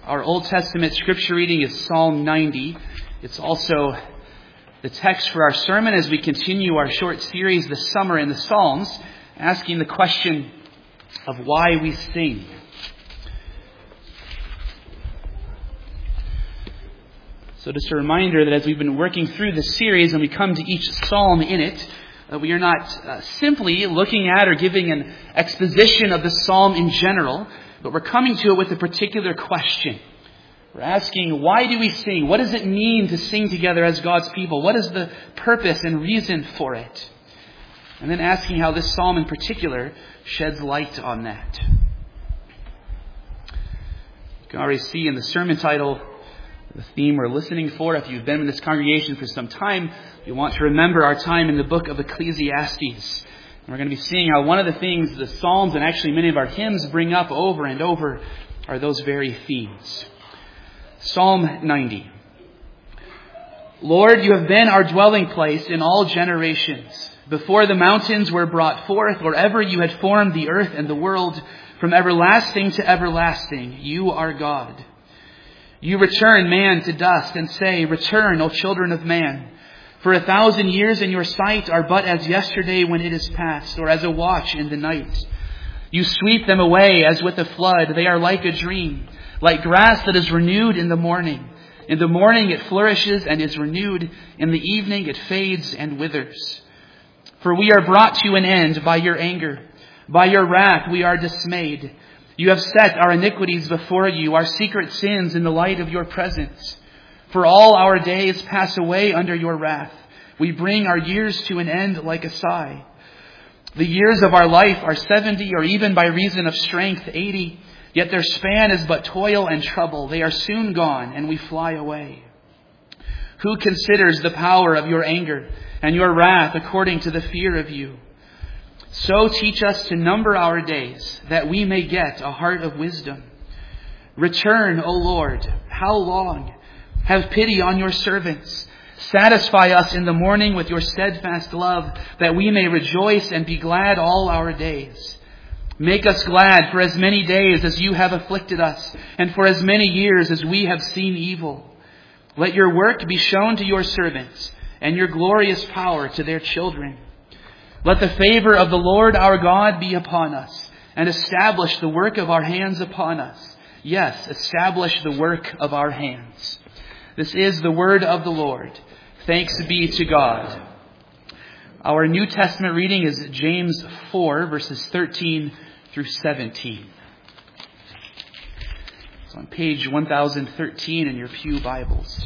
Our Old Testament scripture reading is Psalm 90. It's also the text for our sermon as we continue our short series this summer in the Psalms, asking the question of why we sing. So just a reminder that as we've been working through this series and we come to each psalm in it, we are not simply looking at or giving an exposition of the psalm in general, but we're coming to it with a particular question. We're asking, why do we sing? What does it mean to sing together as God's people? What is the purpose and reason for it? And then asking how this psalm in particular sheds light on that. You can already see in the sermon title the theme we're listening for. If you've been in this congregation for some time, you want to remember our time in the book of Ecclesiastes. And we're going to be seeing how one of the things the Psalms and actually many of our hymns bring up over and over are those very themes. Psalm 90. Lord, you have been our dwelling place in all generations. Before the mountains were brought forth, or ever you had formed the earth and the world, from everlasting to everlasting, you are God. You return man to dust and say, return, O children of man. For 1,000 years in your sight are but as yesterday when it is past, or as a watch in the night. You sweep them away as with a flood. They are like a dream, like grass that is renewed in the morning. In the morning it flourishes and is renewed. In the evening it fades and withers. For we are brought to an end by your anger. By your wrath we are dismayed. You have set our iniquities before you, our secret sins in the light of your presence. For all our days pass away under your wrath. We bring our years to an end like a sigh. The years of our life are 70, or even by reason of strength 80. Yet their span is but toil and trouble. They are soon gone, and we fly away. Who considers the power of your anger and your wrath according to the fear of you? So teach us to number our days, that we may get a heart of wisdom. Return, O Lord, how long? Have pity on your servants. Satisfy us in the morning with your steadfast love, that we may rejoice and be glad all our days. Make us glad for as many days as you have afflicted us, and for as many years as we have seen evil. Let your work be shown to your servants, and your glorious power to their children. Let the favor of the Lord our God be upon us, and establish the work of our hands upon us. Yes, establish the work of our hands. This is the word of the Lord. Thanks be to God. Our New Testament reading is James 4, verses 13 through 17. It's on page 1013 in your pew Bibles.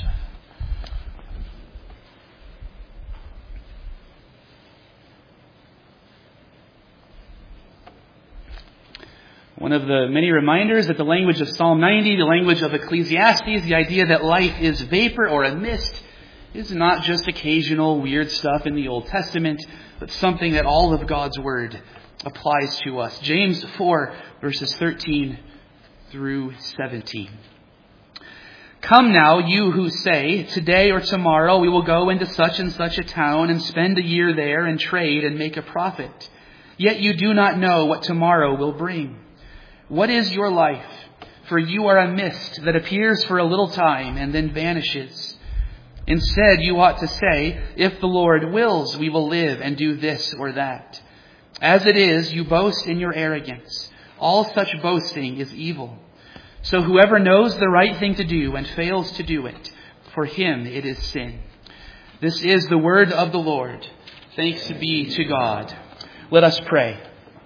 One of the many reminders that the language of Psalm 90, the language of Ecclesiastes, the idea that life is vapor or a mist, is not just occasional weird stuff in the Old Testament, but something that all of God's Word applies to us. James 4, verses 13 through 17. Come now, you who say, today or tomorrow we will go into such and such a town and spend a year there and trade and make a profit. Yet you do not know what tomorrow will bring. What is your life? For you are a mist that appears for a little time and then vanishes. Instead, you ought to say, if the Lord wills, we will live and do this or that. As it is, you boast in your arrogance. All such boasting is evil. So whoever knows the right thing to do and fails to do it, for him it is sin. This is the word of the Lord. Thanks be to God. Let us pray.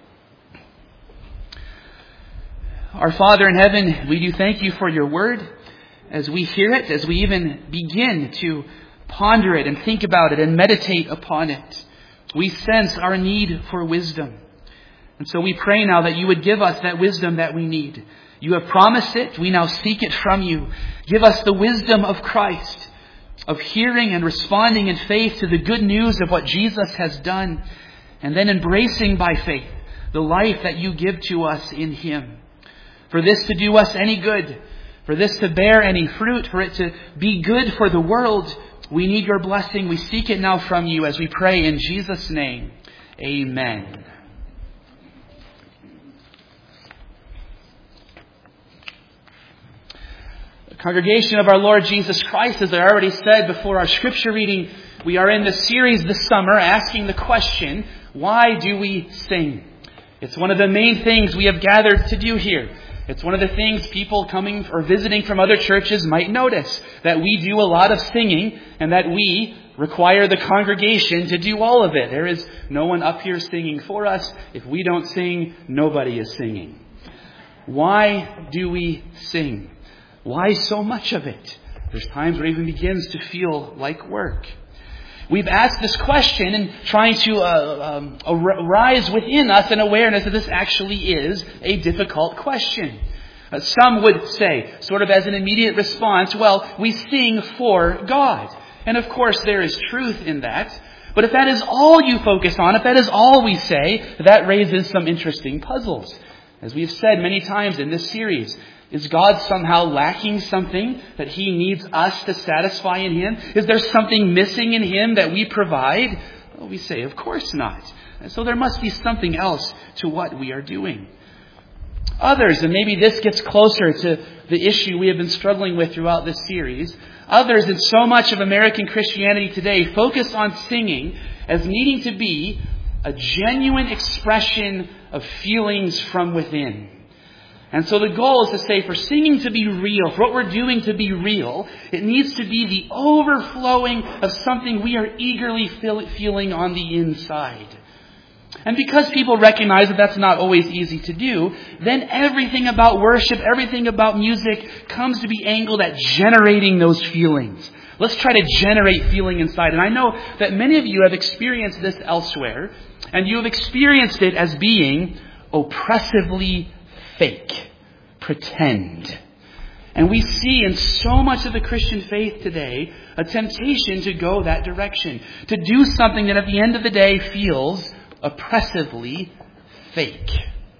Our Father in heaven, we do thank you for your word. As we hear it, as we even begin to ponder it and think about it and meditate upon it, we sense our need for wisdom. And so we pray now that you would give us that wisdom that we need. You have promised it. We now seek it from you. Give us the wisdom of Christ, of hearing and responding in faith to the good news of what Jesus has done, and then embracing by faith the life that you give to us in him. For this to do us any good, for this to bear any fruit, for it to be good for the world, we need your blessing. We seek it now from you as we pray in Jesus' name. Amen. Congregation of our Lord Jesus Christ, as I already said before our scripture reading, we are in the series this summer asking the question, why do we sing? It's one of the main things we have gathered to do here. It's one of the things people coming or visiting from other churches might notice, that we do a lot of singing and that we require the congregation to do all of it. There is no one up here singing for us. If we don't sing, nobody is singing. Why do we sing? Why so much of it? There's times where it even begins to feel like work. We've asked this question and trying to arise within us an awareness that this actually is a difficult question. Some would say, sort of as an immediate response, well, we sing for God. And of course there is truth in that. But if that is all you focus on, if that is all we say, that raises some interesting puzzles. As we've said many times in this series, is God somehow lacking something that He needs us to satisfy in Him? Is there something missing in Him that we provide? Well, we say, of course not. And so there must be something else to what we are doing. Others, and maybe this gets closer to the issue we have been struggling with throughout this series, others in so much of American Christianity today focus on singing as needing to be a genuine expression of feelings from within. And so the goal is to say, for singing to be real, for what we're doing to be real, it needs to be the overflowing of something we are eagerly feeling on the inside. And because people recognize that that's not always easy to do, then everything about worship, everything about music comes to be angled at generating those feelings. Let's try to generate feeling inside. And I know that many of you have experienced this elsewhere, and you have experienced it as being oppressively fake, pretend. And we see in so much of the Christian faith today a temptation to go that direction, to do something that at the end of the day feels oppressively fake.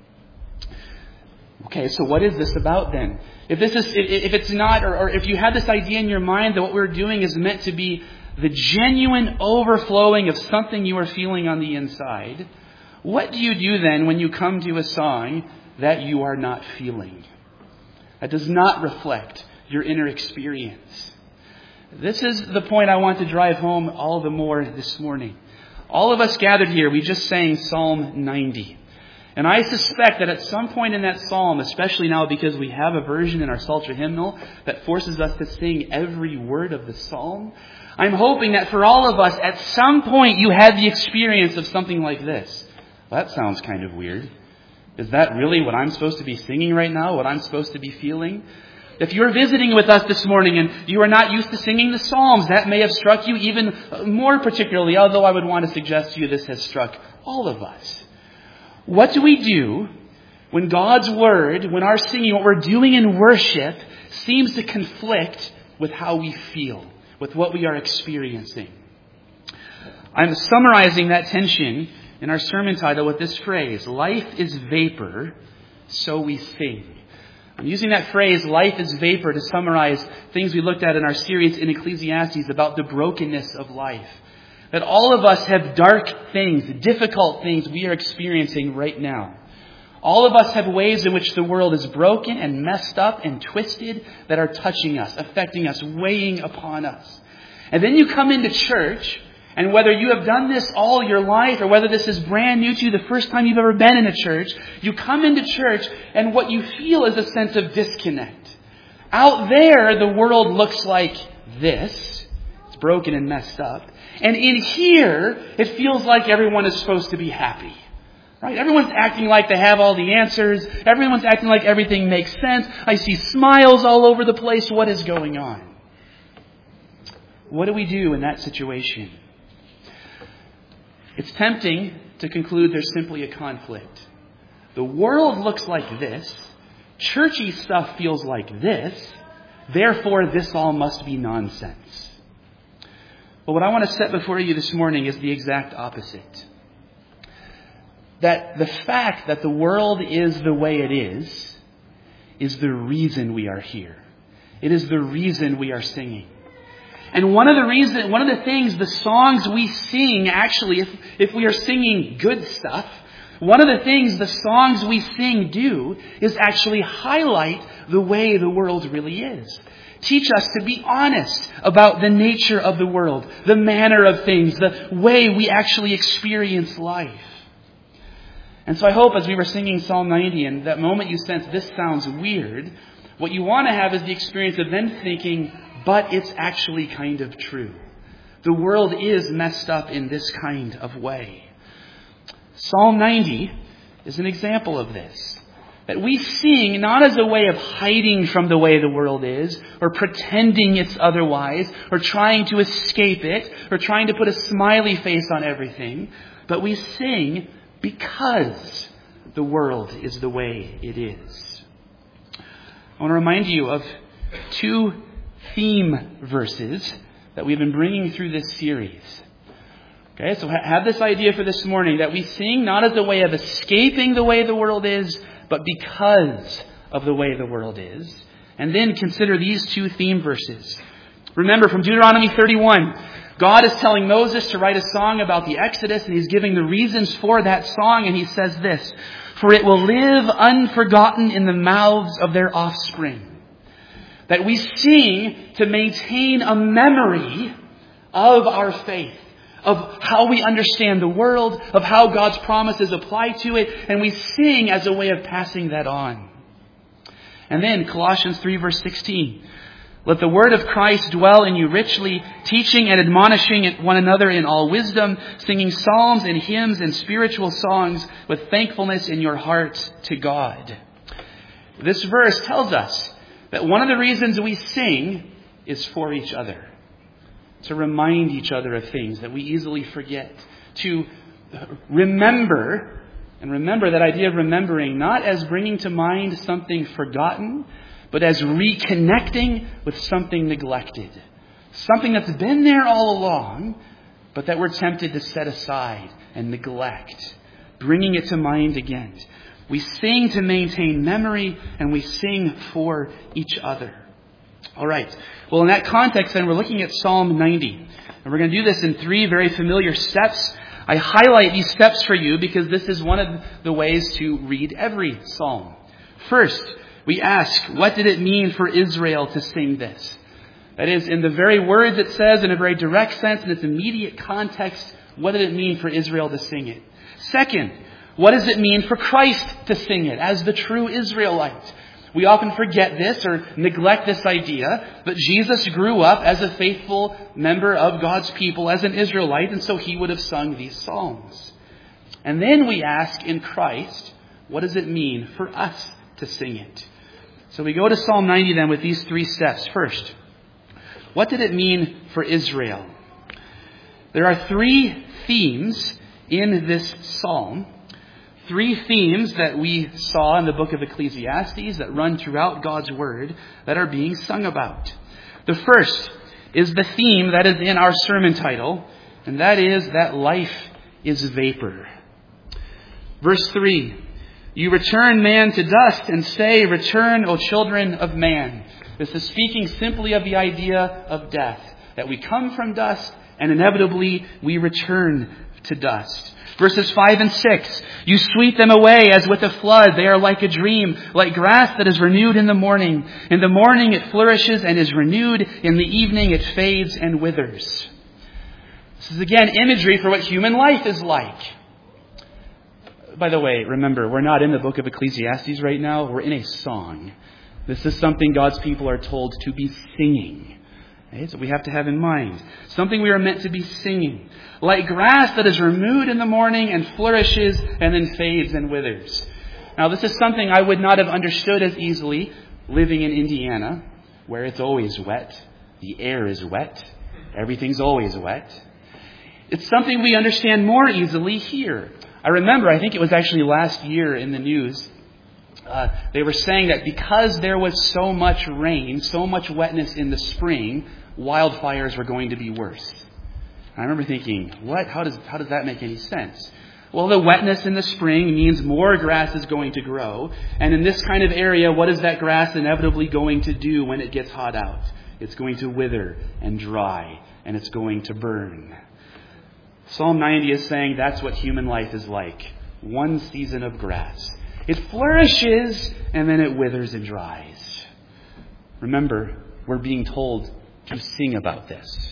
Okay, so what is this about then? If it's not, or if you have this idea in your mind that what we're doing is meant to be the genuine overflowing of something you are feeling on the inside, what do you do then when you come to a song that you are not feeling? That does not reflect your inner experience. This is the point I want to drive home all the more this morning. All of us gathered here, we just sang Psalm 90. And I suspect that at some point in that psalm, especially now because we have a version in our Psalter hymnal that forces us to sing every word of the psalm, I'm hoping that for all of us, at some point you had the experience of something like this. Well, that sounds kind of weird. Is that really what I'm supposed to be singing right now? What I'm supposed to be feeling? If you're visiting with us this morning and you are not used to singing the Psalms, that may have struck you even more particularly, although I would want to suggest to you this has struck all of us. What do we do when God's Word, when our singing, what we're doing in worship, seems to conflict with how we feel, with what we are experiencing? I'm summarizing that tension in our sermon title with this phrase, life is vapor, so we sing. I'm using that phrase, life is vapor, to summarize things we looked at in our series in Ecclesiastes about the brokenness of life. That all of us have dark things, difficult things we are experiencing right now. All of us have ways in which the world is broken and messed up and twisted that are touching us, affecting us, weighing upon us. And then you come into church, and whether you have done this all your life or whether this is brand new to you, the first time you've ever been in a church, you come into church and what you feel is a sense of disconnect. Out there, the world looks like this. It's broken and messed up. And in here, it feels like everyone is supposed to be happy. Right? Everyone's acting like they have all the answers. Everyone's acting like everything makes sense. I see smiles all over the place. What is going on? What do we do in that situation? It's tempting to conclude there's simply a conflict. The world looks like this. Churchy stuff feels like this. Therefore, this all must be nonsense. But what I want to set before you this morning is the exact opposite. That the fact that the world is the way it is the reason we are here. It is the reason we are singing. And one of the things, the songs we sing, actually, if we are singing good stuff, One of the things the songs we sing do is actually highlight the way the world really is. Teach us to be honest about the nature of the world, the manner of things, the way we actually experience life. And so I hope as we were singing Psalm 90, and that moment you sense this sounds weird, what you want to have is the experience of then thinking, but it's actually kind of true. The world is messed up in this kind of way. Psalm 90 is an example of this. That we sing not as a way of hiding from the way the world is, or pretending it's otherwise, or trying to escape it, or trying to put a smiley face on everything, but we sing because the world is the way it is. I want to remind you of 2 theme verses that we've been bringing through this series. Okay, so have this idea for this morning that we sing not as a way of escaping the way the world is, but because of the way the world is. And then consider these 2 theme verses. Remember, from Deuteronomy 31, God is telling Moses to write a song about the Exodus, and he's giving the reasons for that song, and he says this, "For it will live unforgotten in the mouths of their offspring." That we sing to maintain a memory of our faith, of how we understand the world, of how God's promises apply to it, and we sing as a way of passing that on. And then Colossians 3 verse 16. "Let the word of Christ dwell in you richly, teaching and admonishing one another in all wisdom, singing psalms and hymns and spiritual songs with thankfulness in your heart to God." This verse tells us that one of the reasons we sing is for each other. To remind each other of things that we easily forget. To remember, and remember that idea of remembering not as bringing to mind something forgotten, but as reconnecting with something neglected. Something that's been there all along, but that we're tempted to set aside and neglect. Bringing it to mind again. We sing to maintain memory, and we sing for each other. All right. Well, in that context, then, we're looking at Psalm 90. And we're going to do this in 3 very familiar steps. I highlight these steps for you because this is one of the ways to read every psalm. First, we ask, what did it mean for Israel to sing this? That is, in the very words it says, in a very direct sense, in its immediate context, what did it mean for Israel to sing it? Second, what does it mean for Christ to sing it as the true Israelite? We often forget this or neglect this idea, but Jesus grew up as a faithful member of God's people, as an Israelite, and so he would have sung these psalms. And then we ask, in Christ, what does it mean for us to sing it? So we go to Psalm 90 then with these 3 steps. First, what did it mean for Israel? There are 3 themes in this psalm. 3 themes that we saw in the book of Ecclesiastes that run throughout God's Word that are being sung about. The first is the theme that is in our sermon title, and that is that life is vapor. Verse 3, "You return man to dust and say, 'Return, O children of man.'" This is speaking simply of the idea of death, that we come from dust and inevitably we return to dust. Verses 5 and 6, "You sweep them away as with a flood. They are like a dream, like grass that is renewed in the morning. In the morning it flourishes and is renewed. In the evening it fades and withers." This is again imagery for what human life is like. By the way, remember, we're not in the book of Ecclesiastes right now. We're in a song. This is something God's people are told to be singing. Right? So we have to have in mind. Something we are meant to be singing. Like grass that is renewed in the morning and flourishes and then fades and withers. Now this is something I would not have understood as easily living in Indiana, where it's always wet. The air is wet. Everything's always wet. It's something we understand more easily here. I remember, I think it was actually last year in the news, they were saying that because there was so much rain, so much wetness in the spring, wildfires were going to be worse. I remember thinking, what? How does that make any sense? Well, the wetness in the spring means more grass is going to grow. And in this kind of area, what is that grass inevitably going to do when it gets hot out? It's going to wither and dry, and it's going to burn. Psalm 90 is saying that's what human life is like. one season of grass. It flourishes and then it withers and dries. Remember, we're being told to sing about this.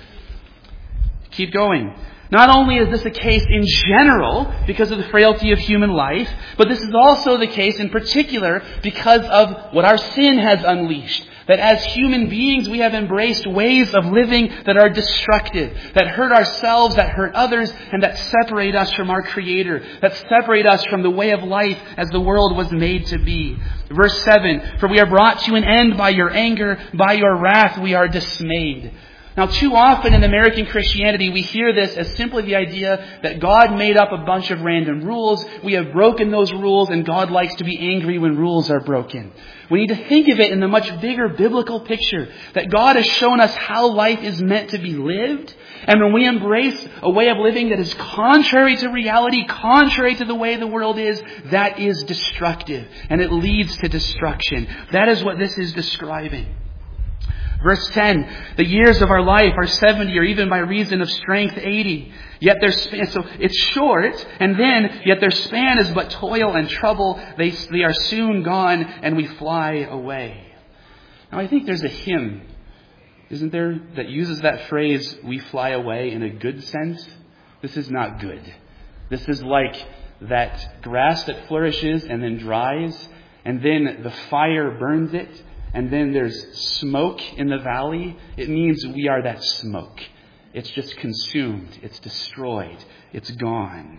Keep going. Not only is this a case in general because of the frailty of human life, but this is also the case in particular because of what our sin has unleashed. That as human beings, we have embraced ways of living that are destructive, that hurt ourselves, that hurt others, and that separate us from our Creator, that separate us from the way of life as the world was made to be. Verse 7, "For we are brought to an end by your anger, by your wrath we are dismayed." Now, too often in American Christianity, we hear this as simply the idea that God made up a bunch of random rules. We have broken those rules, and God likes to be angry when rules are broken. We need to think of it in the much bigger biblical picture, that God has shown us how life is meant to be lived. And when we embrace a way of living that is contrary to reality, contrary to the way the world is, that is destructive, and it leads to destruction. That is what this is describing. Verse 10, "The years of our life are 70, or even by reason of strength 80. Yet their span," so it's short, and then, "Yet their span is but toil and trouble. They are soon gone, and we fly away." Now I think there's a hymn, isn't there, that uses that phrase, "we fly away," in a good sense. This is not good. This is like that grass that flourishes and then dries, and then the fire burns it, and then there's smoke in the valley. It means we are that smoke. It's just consumed. It's destroyed. It's gone.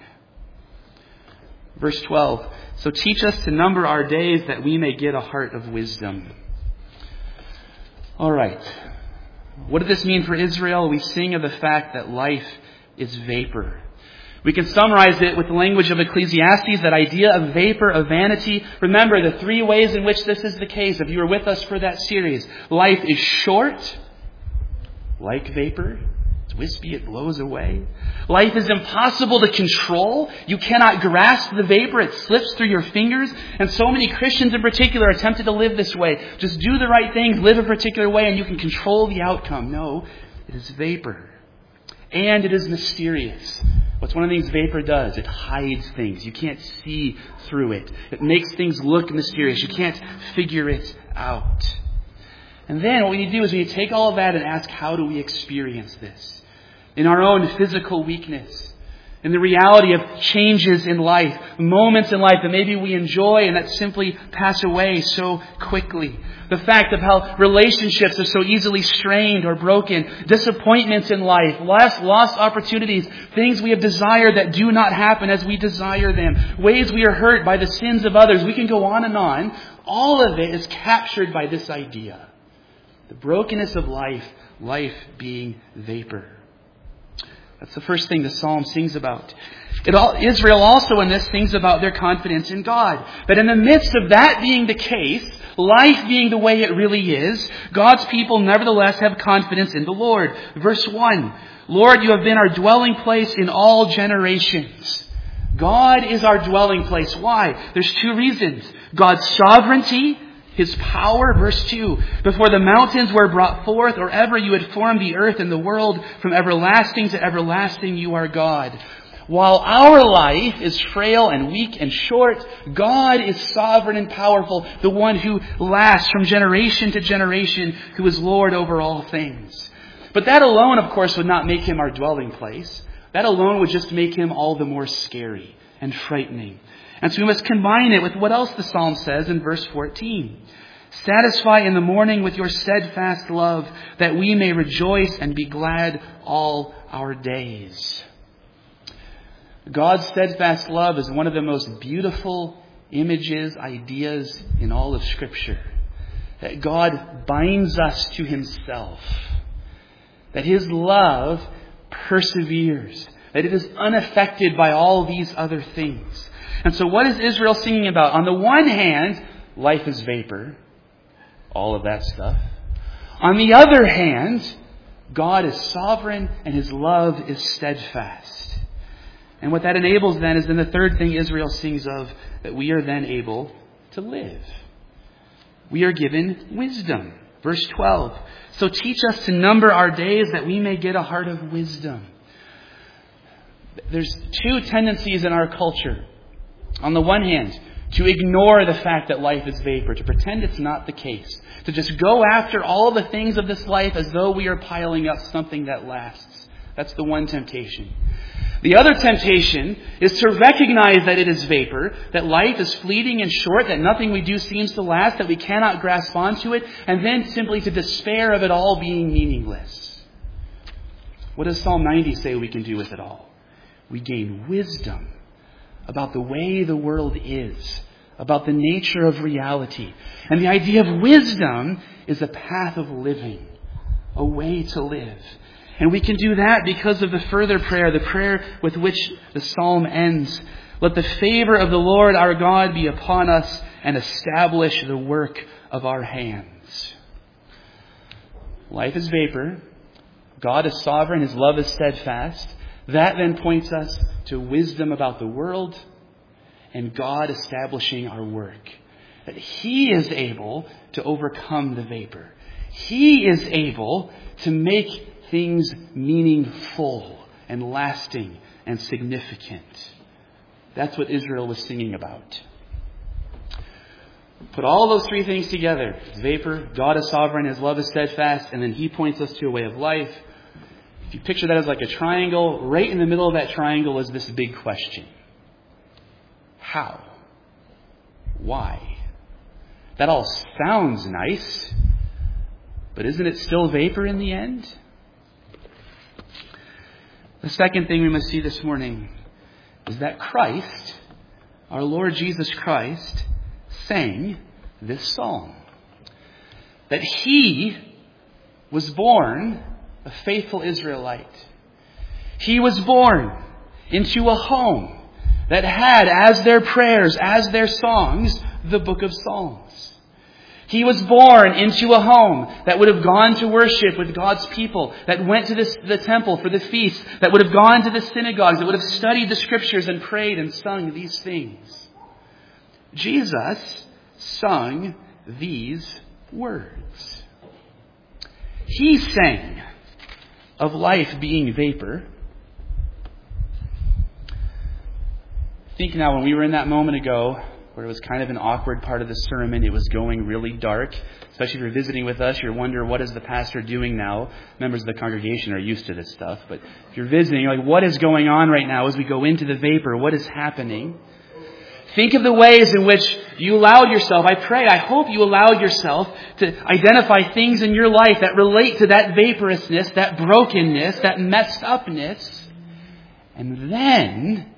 Verse 12. "So teach us to number our days that we may get a heart of wisdom." All right. What did this mean for Israel? We sing of the fact that life is vapor. We can summarize it with the language of Ecclesiastes, that idea of vapor, of vanity. Remember the three ways in which this is the case. If you were with us for that series, life is short, like vapor. It's wispy, it blows away. Life is impossible to control. You cannot grasp the vapor. It slips through your fingers. And so many Christians in particular are tempted to live this way. Just do the right things, live a particular way, and you can control the outcome. No, it is vapor. And it is mysterious. What's one of the things vapor does? It hides things. You can't see through it. It makes things look mysterious. You can't figure it out. And then what we need to do is we need to take all of that and ask, how do we experience this? In our own physical weakness. In the reality of changes in life. Moments in life that maybe we enjoy and that simply pass away so quickly. The fact of how relationships are so easily strained or broken. Disappointments in life. Lost opportunities. Things we have desired that do not happen as we desire them. Ways we are hurt by the sins of others. We can go on and on. All of it is captured by this idea. The brokenness of life being vapor. That's the first thing the psalm sings about. Israel also in this sings about their confidence in God. But in the midst of that being the case, life being the way it really is, God's people nevertheless have confidence in the Lord. Verse 1, "Lord, you have been our dwelling place in all generations." God is our dwelling place. Why? There's two reasons. God's sovereignty, His power. Verse 2, "Before the mountains were brought forth, or ever you had formed the earth and the world, from everlasting to everlasting you are God." While our life is frail and weak and short, God is sovereign and powerful, the one who lasts from generation to generation, who is Lord over all things. But that alone, of course, would not make Him our dwelling place. That alone would just make Him all the more scary and frightening. And so we must combine it with what else the psalm says in verse 14. "Satisfy in the morning with your steadfast love, that we may rejoice and be glad all our days." God's steadfast love is one of the most beautiful images, ideas in all of Scripture. That God binds us to Himself. That His love perseveres. That it is unaffected by all these other things. And so what is Israel singing about? On the one hand, life is vapor. All of that stuff. On the other hand, God is sovereign and His love is steadfast. And what that enables then is then the third thing Israel sings of, that we are then able to live. We are given wisdom. Verse 12. "So teach us to number our days that we may get a heart of wisdom." There's two tendencies in our culture On the one hand, to ignore the fact that life is vapor, to pretend it's not the case, to just go after all the things of this life as though we are piling up something that lasts. That's the one temptation. The other temptation is to recognize that it is vapor, that life is fleeting and short, that nothing we do seems to last, that we cannot grasp onto it, and then simply to despair of it all being meaningless. What does Psalm 90 say we can do with it all? We gain wisdom about the way the world is, about the nature of reality. And the idea of wisdom is a path of living, a way to live. And we can do that because of the further prayer, the prayer with which the psalm ends. Let the favor of the Lord our God be upon us and establish the work of our hands. Life is vapor. God is sovereign. His love is steadfast. That then points us to wisdom about the world and God establishing our work. That He is able to overcome the vapor. He is able to make things meaningful and lasting and significant. That's what Israel was singing about. Put all those three things together. Vapor, God is sovereign, His love is steadfast, and then He points us to a way of life. If you picture that as like a triangle, right in the middle of that triangle is this big question. How? Why? That all sounds nice, but isn't it still vapor in the end? The second thing we must see this morning is that Christ, our Lord Jesus Christ, sang this psalm. That He was born a faithful Israelite. He was born into a home that had as their prayers, as their songs, the book of Psalms. He was born into a home that would have gone to worship with God's people, that went to the temple for the feast, that would have gone to the synagogues, that would have studied the scriptures and prayed and sung these things. Jesus sung these words. He sang of life being vapor. Think now, when we were in that moment ago, where it was kind of an awkward part of the sermon, it was going really dark. Especially if you're visiting with us, you're wondering, what is the pastor doing now? Members of the congregation are used to this stuff. But if you're visiting, you're like, what is going on right now as we go into the vapor? What is happening? Think of the ways in which you allowed yourself, I hope you allowed yourself to identify things in your life that relate to that vaporousness, that brokenness, that messed upness. And then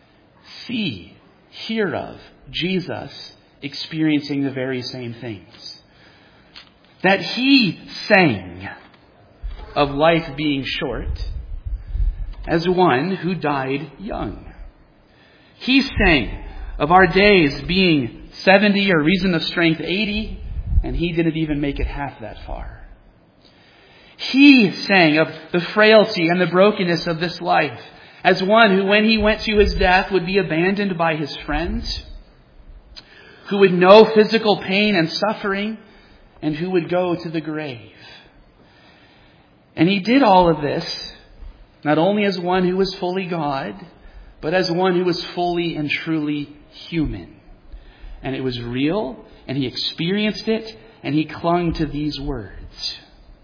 hear of Jesus experiencing the very same things. That He sang of life being short as one who died young. He sang of our days being 70 or reason of strength 80, and He didn't even make it half that far. He sang of the frailty and the brokenness of this life as one who, when He went to His death, would be abandoned by His friends, who would know physical pain and suffering, and who would go to the grave. And He did all of this not only as one who was fully God, but as one who was fully and truly human. And it was real, and He experienced it, and He clung to these words.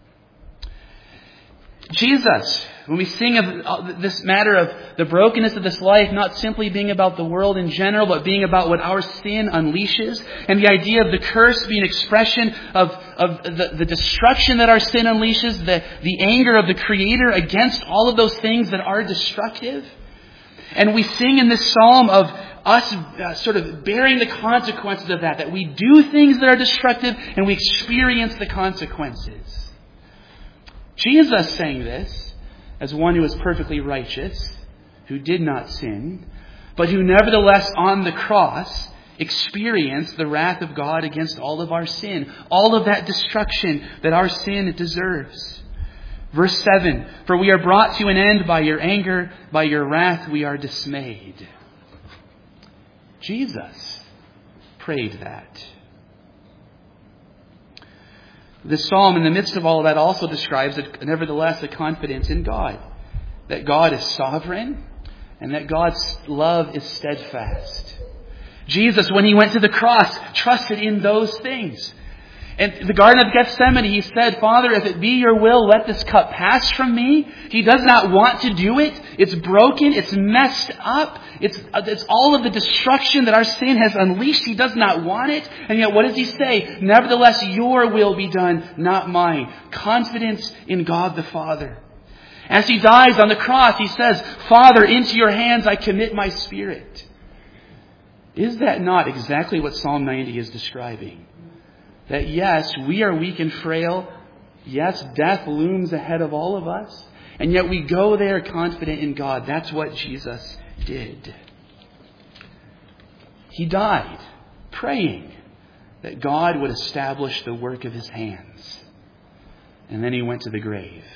Jesus, when we sing of this matter of the brokenness of this life, not simply being about the world in general, but being about what our sin unleashes, and the idea of the curse being an expression of the destruction that our sin unleashes, the anger of the Creator against all of those things that are destructive. And we sing in this psalm of us sort of bearing the consequences of that we do things that are destructive and we experience the consequences. Jesus sang this as one who was perfectly righteous, who did not sin, but who nevertheless on the cross experienced the wrath of God against all of our sin, all of that destruction that our sin deserves. Verse 7, for we are brought to an end by your anger, by your wrath we are dismayed. Jesus prayed that. This psalm, in the midst of all of that, also describes, nevertheless, a confidence in God. That God is sovereign and that God's love is steadfast. Jesus, when he went to the cross, trusted in those things. In the Garden of Gethsemane, he said, Father, if it be your will, let this cup pass from me. He does not want to do it. It's broken. It's messed up. It's all of the destruction that our sin has unleashed. He does not want it. And yet, what does he say? Nevertheless, your will be done, not mine. Confidence in God the Father. As he dies on the cross, he says, Father, into your hands I commit my spirit. Is that not exactly what Psalm 90 is describing? That yes, we are weak and frail. Yes, death looms ahead of all of us. And yet we go there confident in God. That's what Jesus did. He died praying that God would establish the work of his hands. And then he went to the grave.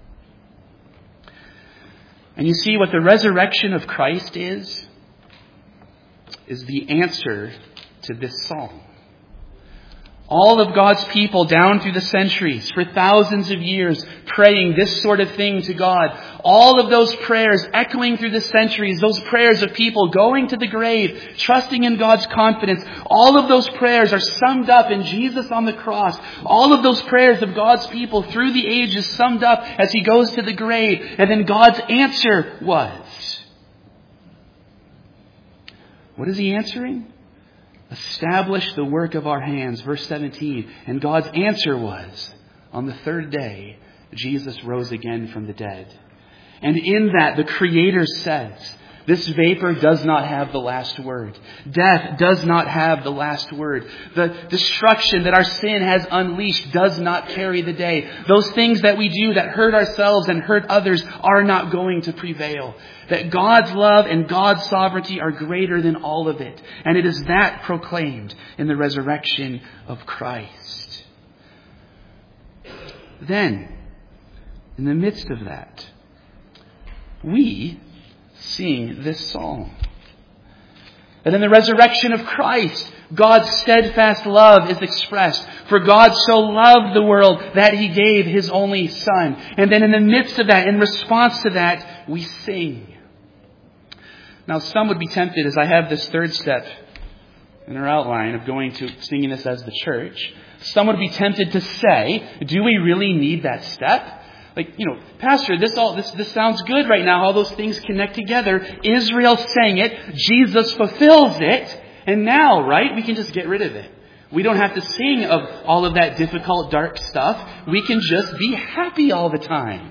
And you see what the resurrection of Christ is the answer to this psalm. All of God's people down through the centuries, for thousands of years, praying this sort of thing to God. All of those prayers echoing through the centuries, those prayers of people going to the grave, trusting in God's confidence. All of those prayers are summed up in Jesus on the cross. All of those prayers of God's people through the ages summed up as he goes to the grave. And then God's answer was. What is he answering? Establish the work of our hands. Verse 17. And God's answer was, on the third day, Jesus rose again from the dead. And in that, the Creator says, this vapor does not have the last word. Death does not have the last word. The destruction that our sin has unleashed does not carry the day. Those things that we do that hurt ourselves and hurt others are not going to prevail. That God's love and God's sovereignty are greater than all of it. And it is that proclaimed in the resurrection of Christ. Then, in the midst of that, we sing this psalm. That in the resurrection of Christ, God's steadfast love is expressed. For God so loved the world that he gave his only Son. And then in the midst of that, in response to that, we sing. Now some would be tempted, as I have this third step in our outline of going to singing this as the church, some would be tempted to say, do we really need that step? Like, Pastor, this sounds good right now. All those things connect together. Israel sang it. Jesus fulfills it. And now, right, we can just get rid of it. We don't have to sing of all of that difficult, dark stuff. We can just be happy all the time.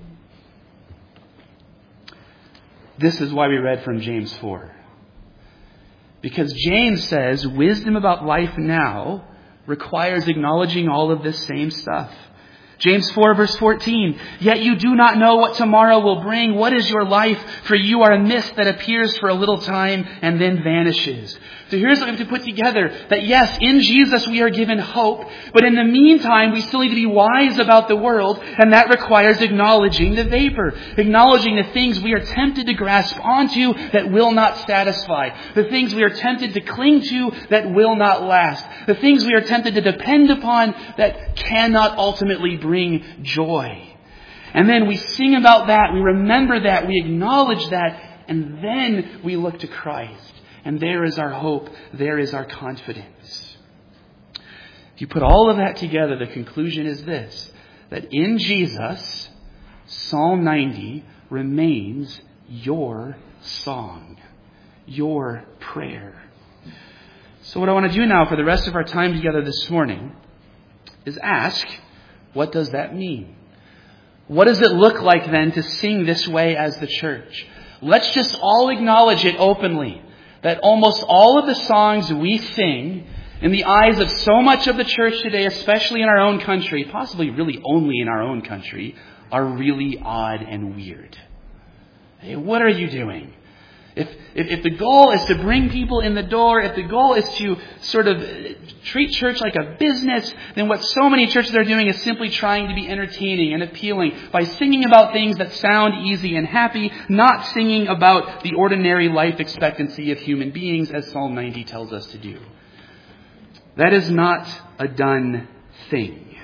This is why we read from James 4. Because James says wisdom about life now requires acknowledging all of this same stuff. James 4 verse 14, yet you do not know what tomorrow will bring. What is your life? For you are a mist that appears for a little time and then vanishes. So here's what we have to put together. That yes, in Jesus we are given hope. But in the meantime, we still need to be wise about the world. And that requires acknowledging the vapor. Acknowledging the things we are tempted to grasp onto that will not satisfy. The things we are tempted to cling to that will not last. The things we are tempted to depend upon that cannot ultimately bring joy. And then we sing about that, we remember that, we acknowledge that, and then we look to Christ. And there is our hope, there is our confidence. If you put all of that together, the conclusion is this, that in Jesus, Psalm 90 remains your song, your prayer. So what I want to do now for the rest of our time together this morning is ask, what does that mean? What does it look like then to sing this way as the church? Let's just all acknowledge it openly. That almost all of the songs we sing in the eyes of so much of the church today, especially in our own country, possibly really only in our own country, are really odd and weird. Hey, what are you doing? If the goal is to bring people in the door, if the goal is to sort of treat church like a business, then what so many churches are doing is simply trying to be entertaining and appealing by singing about things that sound easy and happy, not singing about the ordinary life expectancy of human beings, as Psalm 90 tells us to do. That is not a done thing.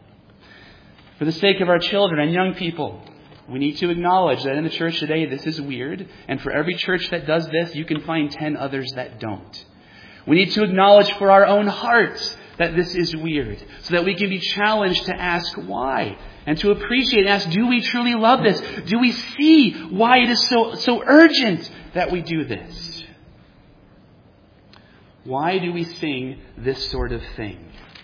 For the sake of our children and young people, we need to acknowledge that in the church today, this is weird. And for every church that does this, you can find 10 others that don't. We need to acknowledge for our own hearts that this is weird, so that we can be challenged to ask why, and to appreciate and ask, do we truly love this? Do we see why it is so urgent that we do this? Why do we sing this sort of thing?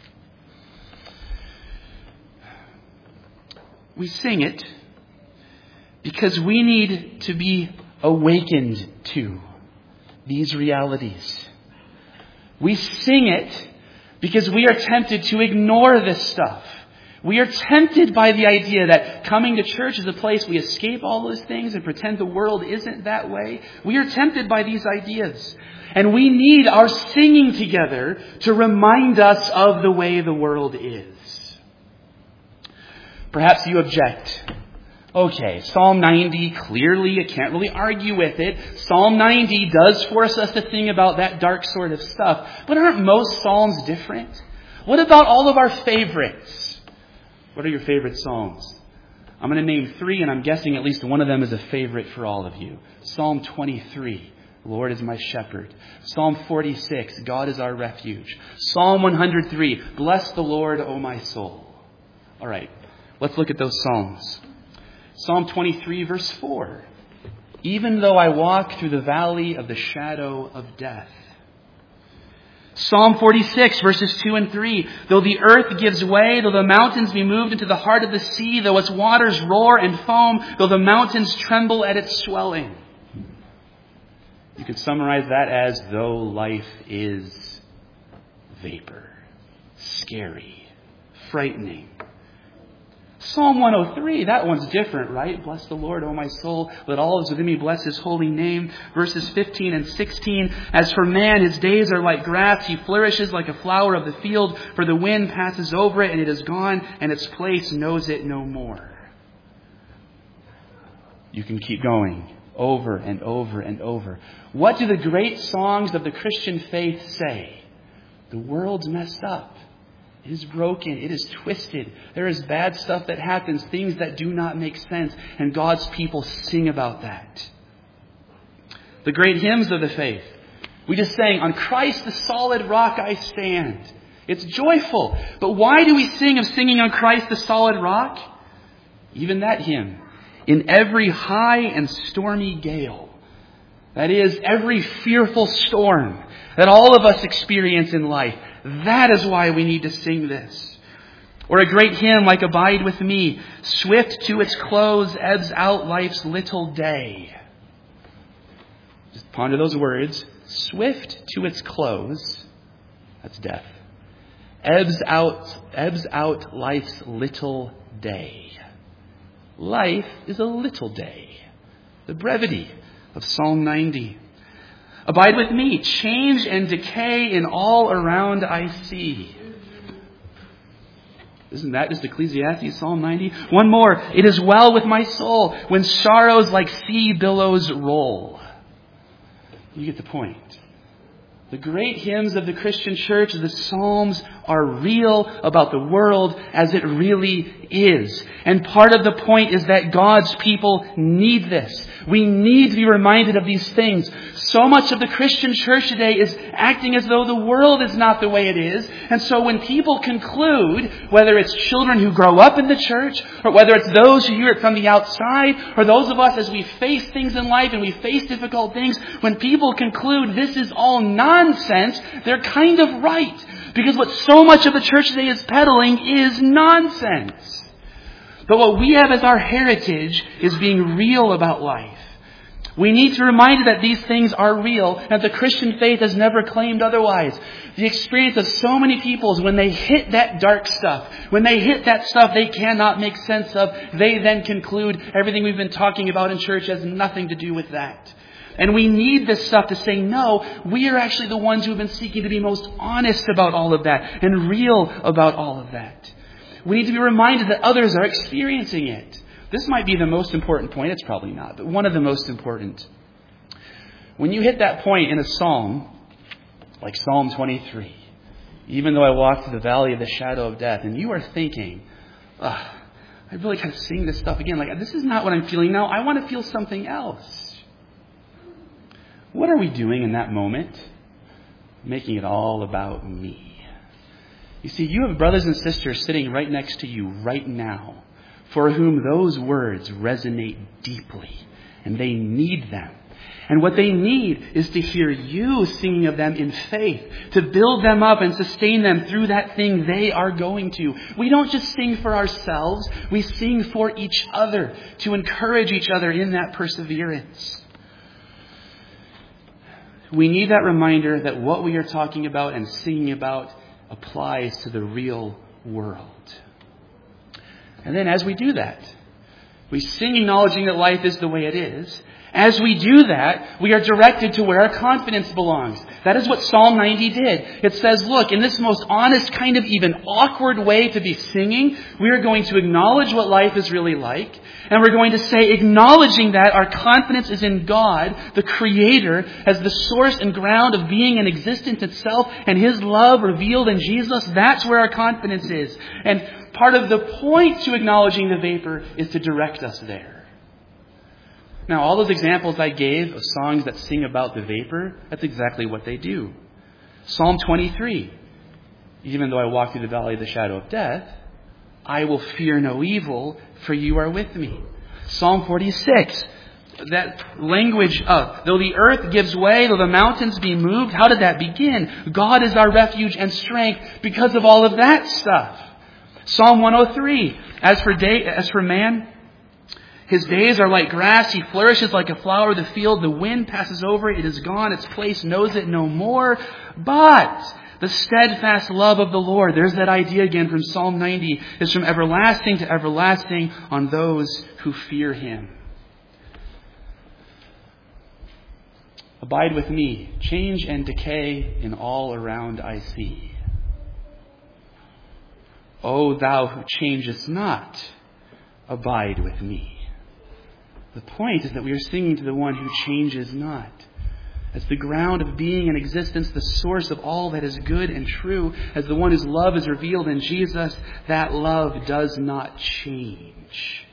We sing it because we need to be awakened to these realities. We sing it because we are tempted to ignore this stuff. We are tempted by the idea that coming to church is a place we escape all those things and pretend the world isn't that way. We are tempted by these ideas. And we need our singing together to remind us of the way the world is. Perhaps you object. Okay, Psalm 90, clearly, I can't really argue with it. Psalm 90 does force us to think about that dark sort of stuff. But aren't most Psalms different? What about all of our favorites? What are your favorite Psalms? I'm going to name 3, and I'm guessing at least one of them is a favorite for all of you. Psalm 23, the Lord is my shepherd. Psalm 46, God is our refuge. Psalm 103, bless the Lord, O my soul. All right, let's look at those Psalms. Psalm 23, verse 4. Even though I walk through the valley of the shadow of death. Psalm 46, verses 2 and 3. Though the earth gives way, though the mountains be moved into the heart of the sea, though its waters roar and foam, though the mountains tremble at its swelling. You could summarize that as, though life is vapor, scary, frightening. Psalm 103, that one's different, right? Bless the Lord, O my soul. Let all that is within me bless His holy name. Verses 15 and 16. As for man, his days are like grass. He flourishes like a flower of the field. For the wind passes over it, and it is gone, and its place knows it no more. You can keep going over and over and over. What do the great songs of the Christian faith say? The world's messed up. It is broken. It is twisted. There is bad stuff that happens, things that do not make sense. And God's people sing about that. The great hymns of the faith. We just sang, on Christ the solid rock I stand. It's joyful. But why do we sing of singing on Christ the solid rock? Even that hymn. In every high and stormy gale. That is, every fearful storm that all of us experience in life. That is why we need to sing this. Or a great hymn like Abide With Me. Swift to its close ebbs out life's little day. Just ponder those words. Swift to its close. That's death. Ebbs out life's little day. Life is a little day. The brevity of Psalm 90. Abide with me, change and decay in all around I see. Isn't that just Ecclesiastes, Psalm 90? One more. It is well with my soul when sorrows like sea billows roll. You get the point. The great hymns of the Christian church, the Psalms, are real about the world as it really is. And part of the point is that God's people need this. We need to be reminded of these things. So much of the Christian church today is acting as though the world is not the way it is. And so when people conclude, whether it's children who grow up in the church, or whether it's those who hear it from the outside, or those of us as we face things in life and we face difficult things, when people conclude this is all nonsense, they're kind of right. Because what so much of the church today is peddling is nonsense. But what we have as our heritage is being real about life. We need to be reminded that these things are real and that the Christian faith has never claimed otherwise. The experience of so many people is when they hit that dark stuff, when they hit that stuff they cannot make sense of, they then conclude everything we've been talking about in church has nothing to do with that. And we need this stuff to say, no, we are actually the ones who have been seeking to be most honest about all of that and real about all of that. We need to be reminded that others are experiencing it. This might be the most important point. It's probably not, but one of the most important. When you hit that point in a psalm, like Psalm 23, even though I walk through the valley of the shadow of death, and you are thinking, I really got to sing this stuff again. Like, this is not what I'm feeling now. I want to feel something else. What are we doing in that moment? making it all about me. You see, you have brothers and sisters sitting right next to you right now for whom those words resonate deeply, and they need them. And what they need is to hear you singing of them in faith, to build them up and sustain them through that thing they are going to. We don't just sing for ourselves, we sing for each other, to encourage each other in that perseverance. We need that reminder that what we are talking about and singing about applies to the real world. And then as we do that, we sing acknowledging that life is the way it is. As we do that, we are directed to where our confidence belongs. That is what Psalm 90 did. It says, look, in this most honest, kind of even awkward way to be singing, we are going to acknowledge what life is really like. And we're going to say, acknowledging that our confidence is in God, the Creator, as the source and ground of being and existence itself, and His love revealed in Jesus. That's where our confidence is. And part of the point to acknowledging the vapor is to direct us there. Now, all those examples I gave of songs that sing about the vapor, that's exactly what they do. Psalm 23, even though I walk through the valley of the shadow of death, I will fear no evil, for you are with me. Psalm 46, that language of, though the earth gives way, though the mountains be moved, how did that begin? God is our refuge and strength because of all of that stuff. Psalm 103, as for man, his days are like grass. He flourishes like a flower of the field. The wind passes over it. It is gone. Its place knows it no more. But the steadfast love of the Lord, there's that idea again from Psalm 90, is from everlasting to everlasting on those who fear Him. Abide with me. Change and decay in all around I see. O thou who changest not, abide with me. The point is that we are singing to the one who changes not. As the ground of being and existence, the source of all that is good and true, as the one whose love is revealed in Jesus, that love does not change.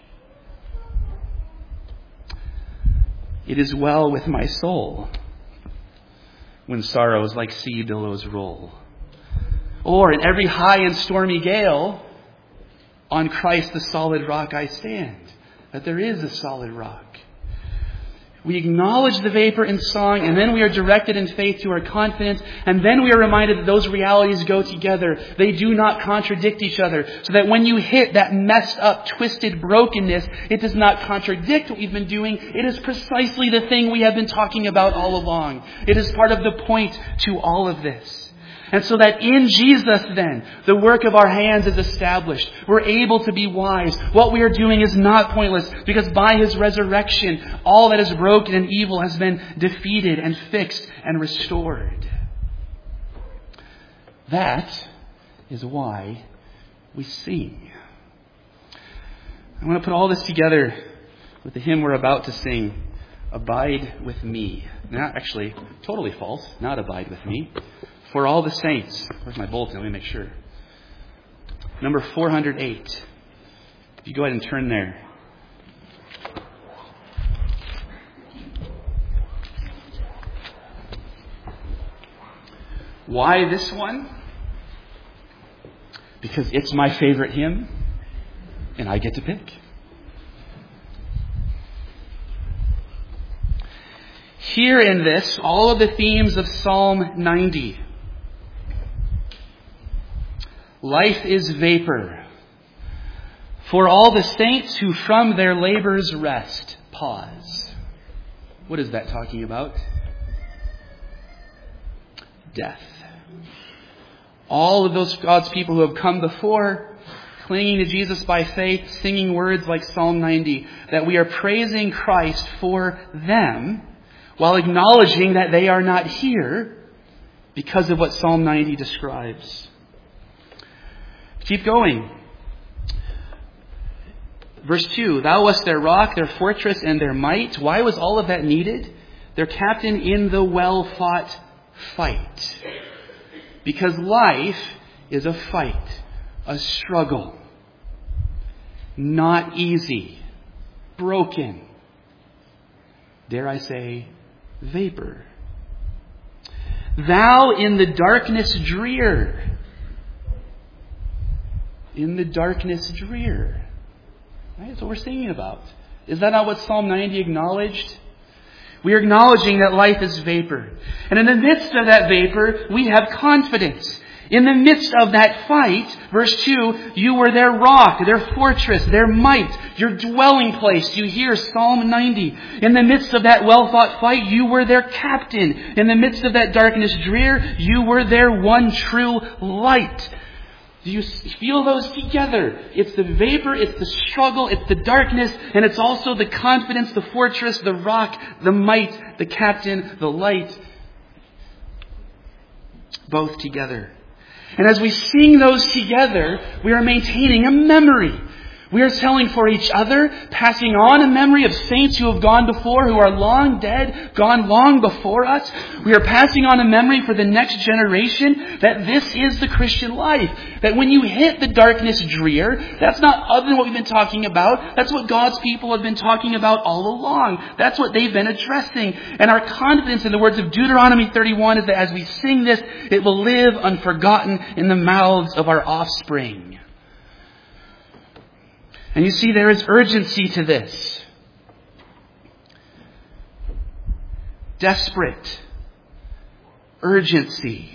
It is well with my soul when sorrows like sea billows roll. Or in every high and stormy gale, on Christ the solid rock I stand. That there is a solid rock. We acknowledge the vapor in song, and then we are directed in faith to our confidence, and then we are reminded that those realities go together. They do not contradict each other. So that when you hit that messed up, twisted brokenness, it does not contradict what we've been doing. It is precisely the thing we have been talking about all along. It is part of the point to all of this. And so that in Jesus then, the work of our hands is established. We're able to be wise. What we are doing is not pointless because by His resurrection, all that is broken and evil has been defeated and fixed and restored. That is why we sing. I want to put all this together with the hymn we're about to sing, Abide with Me. Not actually, totally false, not abide with me. For all the saints. Where's my bulletin? Let me make sure. Number 408. If you go ahead and turn there. Why this one? Because it's my favorite hymn, and I get to pick. Here in this, all of the themes of Psalm 90. Life is vapor. For all the saints who from their labors rest. Pause. What is that talking about? Death. All of those God's people who have come before, clinging to Jesus by faith, singing words like Psalm 90, that we are praising Christ for them, while acknowledging that they are not here because of what Psalm 90 describes. Keep going. Verse 2, Thou wast their rock, their fortress, and their might. Why was all of that needed? Their captain in the well-fought fight. Because life is a fight, a struggle. Not easy. Broken. Dare I say, vapor. Thou in the darkness drear. In the darkness drear. Right? That's what we're singing about. Is that not what Psalm 90 acknowledged? We are acknowledging that life is vapor. And in the midst of that vapor, we have confidence. In the midst of that fight, verse 2, you were their rock, their fortress, their might, your dwelling place. You hear Psalm 90. In the midst of that well-fought fight, you were their captain. In the midst of that darkness drear, you were their one true light. Do you feel those together? It's the vapor, it's the struggle, it's the darkness, and it's also the confidence, the fortress, the rock, the might, the captain, the light. Both together. And as we sing those together, we are maintaining a memory. We are telling for each other, passing on a memory of saints who have gone before, who are long dead, gone long before us. We are passing on a memory for the next generation that this is the Christian life. That when you hit the darkness drear, that's not other than what we've been talking about. That's what God's people have been talking about all along. That's what they've been addressing. And our confidence in the words of Deuteronomy 31 is that as we sing this, it will live unforgotten in the mouths of our offspring. And you see, there is urgency to this. Desperate urgency.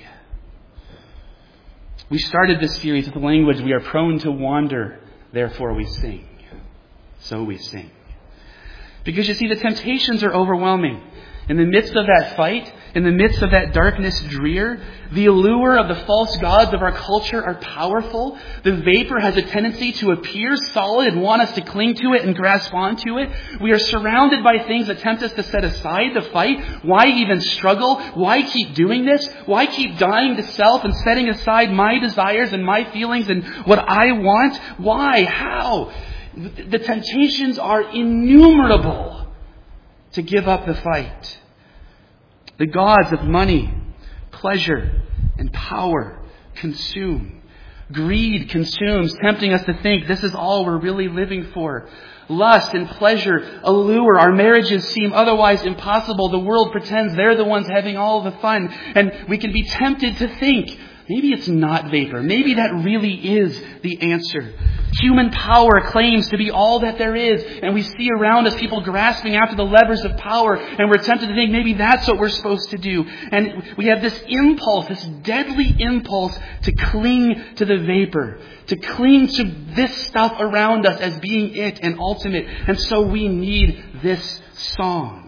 We started this series with the language, we are prone to wander, therefore we sing. So we sing. Because you see, the temptations are overwhelming. In the midst of that fight, in the midst of that darkness drear, the allure of the false gods of our culture are powerful. The vapor has a tendency to appear solid and want us to cling to it and grasp onto it. We are surrounded by things that tempt us to set aside the fight. Why even struggle? Why keep doing this? Why keep dying to self and setting aside my desires and my feelings and what I want? Why? How? The temptations are innumerable to give up the fight. The gods of money, pleasure, and power consume. Greed consumes, tempting us to think this is all we're really living for. Lust and pleasure allure. Our marriages seem otherwise impossible. The world pretends they're the ones having all the fun. And we can be tempted to think, maybe it's not vapor. Maybe that really is the answer. Human power claims to be all that there is. And we see around us people grasping after the levers of power. And we're tempted to think maybe that's what we're supposed to do. And we have this impulse, this deadly impulse to cling to the vapor. To cling to this stuff around us as being it and ultimate. And so we need this song.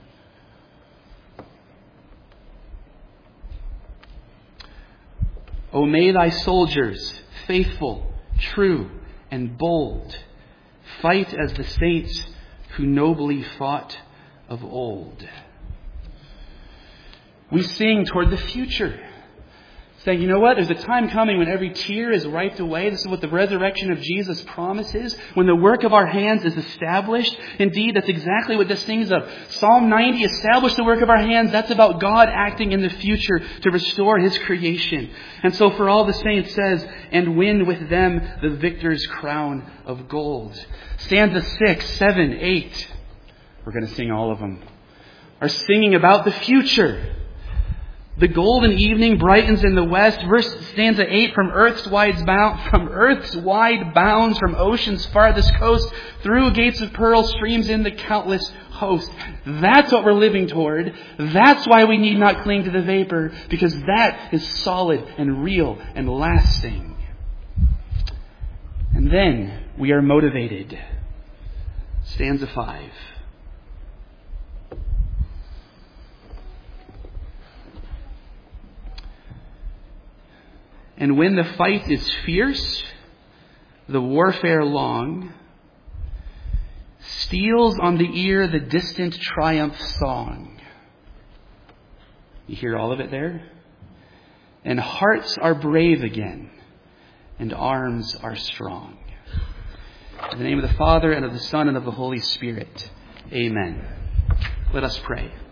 O may thy soldiers, faithful, true, and bold, fight as the saints who nobly fought of old. We sing toward the future, saying, you know what? There's a time coming when every tear is wiped away. This is what the resurrection of Jesus promises. When the work of our hands is established. Indeed, that's exactly what this sings of. Psalm 90, establish the work of our hands. That's about God acting in the future to restore His creation. And so for all the saints says, and win with them the victor's crown of gold. Stanza 6, 7, 8. We're going to sing all of them. Are singing about the future. The golden evening brightens in the west. Stanza 8, from earth's wide bounds, from ocean's farthest coast, through gates of pearl streams in the countless host. That's what we're living toward. That's why we need not cling to the vapor, because that is solid and real and lasting. And then we are motivated. Stanza 5. And when the fight is fierce, the warfare long, steals on the ear the distant triumph song. You hear all of it there? And hearts are brave again, and arms are strong. In the name of the Father, and of the Son, and of the Holy Spirit. Amen. Let us pray.